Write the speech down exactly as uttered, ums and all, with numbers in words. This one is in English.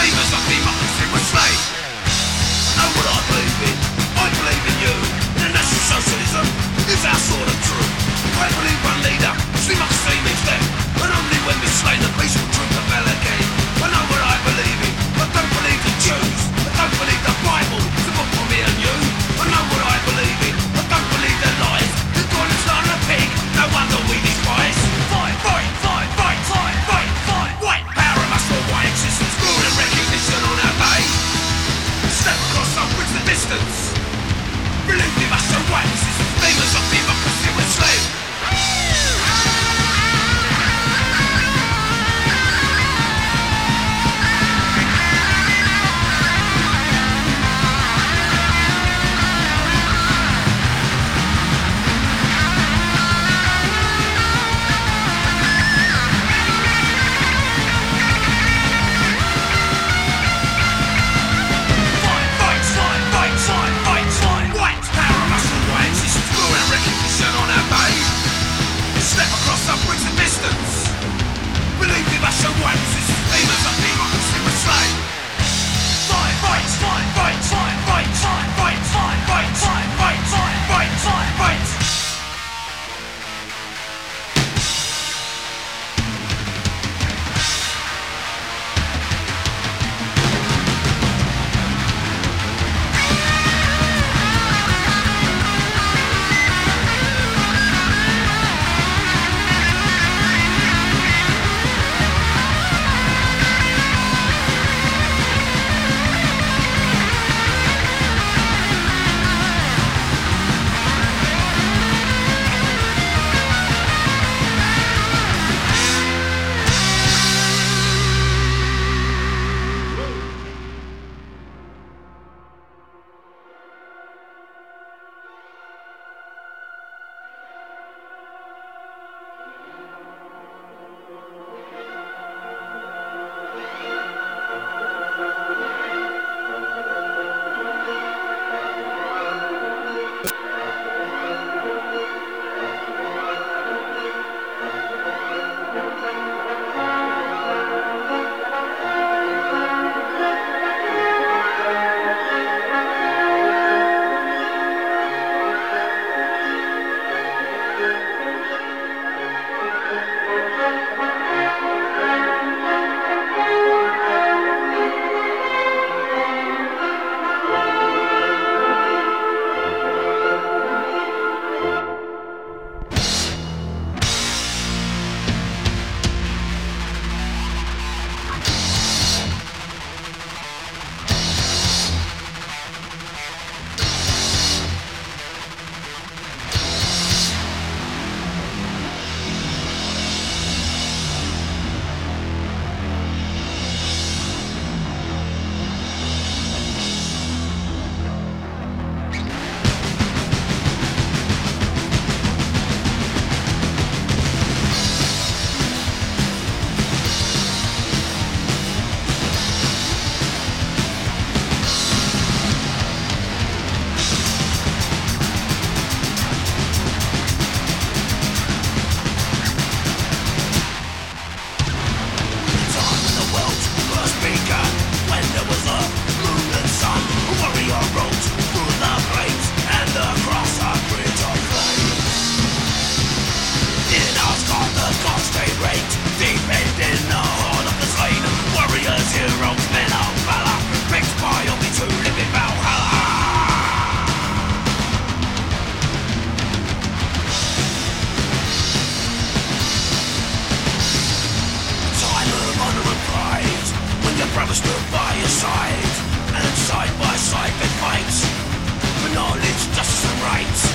Famous of democracy was slain. I know what I believe in. I believe in you. International socialism is our sort of truth. I believe one leader. Democracy means death. And only when we slain the peaceful truth prevail again. I know what I believe in. I don't believe the Jews. I don't believe the Bible. It's a book for me and you. I know what I believe in. I don't believe the lies. The God is not a pig. No wonder we despise. Fight, fight, fight, fight, fight, fight, fight. White power must for white existence. Glory and recognition on our day. Step across some bridge the distance. Believe me, must show white existence. Demons of democracy were slain. Brothers stood by your side, and side by side they fight for knowledge, justice and rights.